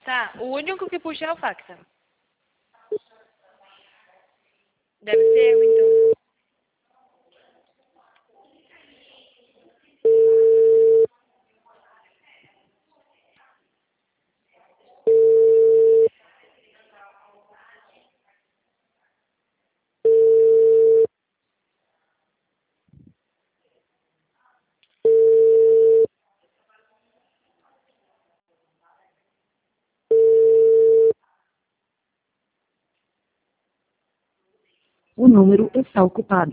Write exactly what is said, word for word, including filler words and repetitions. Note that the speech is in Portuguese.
Tá, o único que puxa é o fax. Deve ser eu, então. O número está ocupado.